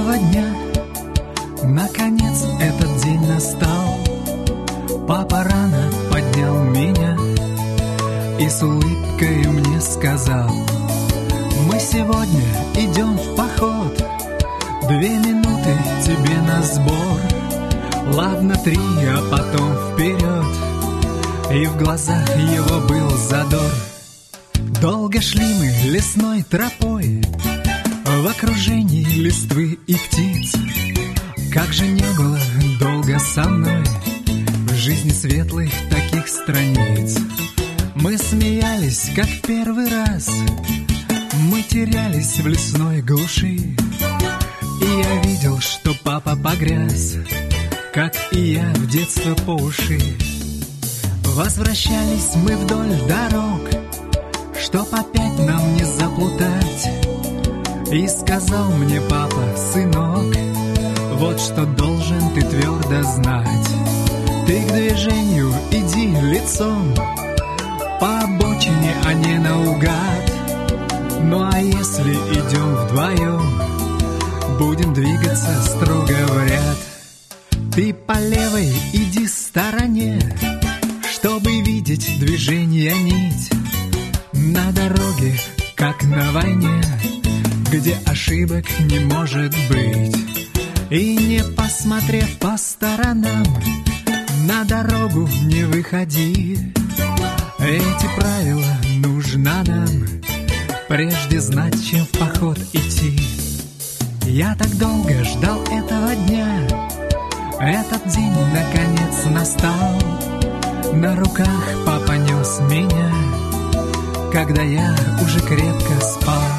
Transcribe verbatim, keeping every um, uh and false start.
этого дня. Наконец этот день настал. Папа рано поднял меня и с улыбкой мне сказал: мы сегодня идем в поход, две минуты тебе на сбор. Ладно, три, а потом вперед. И в глазах его был задор. Долго шли мы лесной тропой в окружении листвы и птиц. Как же не было долго со мной в жизни светлых таких страниц. Мы смеялись, как первый раз, мы терялись в лесной глуши. И я видел, что папа погряз, как и я в детство по уши. Возвращались мы вдоль дорог, чтоб опять нам не заплутать. И сказал мне папа: сынок, вот что должен ты твердо знать. Ты к движению иди лицом, по обочине, а не наугад. Ну а если идем вдвоем, будем двигаться строго в ряд. Ты по левой иди стороне, чтобы видеть движение нить. На дороге, как на войне, где ошибок не может быть. И не посмотрев по сторонам, на дорогу не выходи. Эти правила нужно нам прежде знать, чем в поход идти. Я так долго ждал этого дня, этот день наконец настал. На руках папа нес меня, когда я уже крепко спал.